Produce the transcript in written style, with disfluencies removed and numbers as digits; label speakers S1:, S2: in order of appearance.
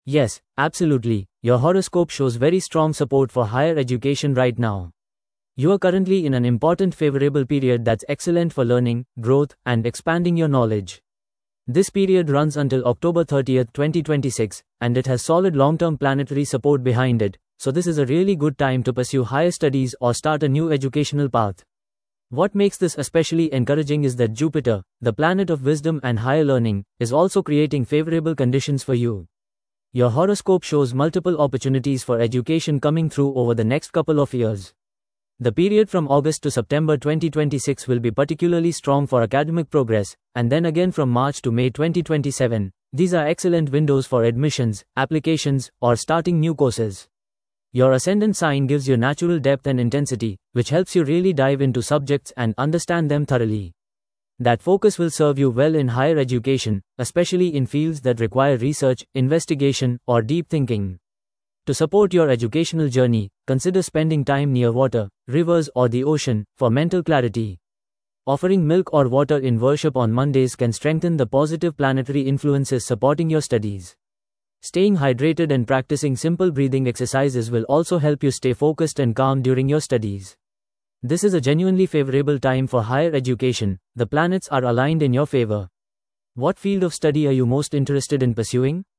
S1: Yes, absolutely. Your horoscope shows very strong support for higher education right now. You are currently in an important favorable period that's excellent for learning, growth, and expanding your knowledge. This period runs until October 30th, 2026, and it has solid long-term planetary support behind it, so this is a really good time to pursue higher studies or start a new educational path. What makes this especially encouraging is that Jupiter, the planet of wisdom and higher learning, is also creating favorable conditions for you. Your horoscope shows multiple opportunities for education coming through over the next couple of years. The period from August to September 2026 will be particularly strong for academic progress, and then again from March to May 2027. These are excellent windows for admissions, applications, or starting new courses. Your ascendant sign gives you natural depth and intensity, which helps you really dive into subjects and understand them thoroughly. That focus will serve you well in higher education, especially in fields that require research, investigation, or deep thinking. To support your educational journey, consider spending time near water, rivers, or the ocean for mental clarity. Offering milk or water in worship on Mondays can strengthen the positive planetary influences supporting your studies. Staying hydrated and practicing simple breathing exercises will also help you stay focused and calm during your studies. This is a genuinely favorable time for higher education. The planets are aligned in your favor. What field of study are you most interested in pursuing?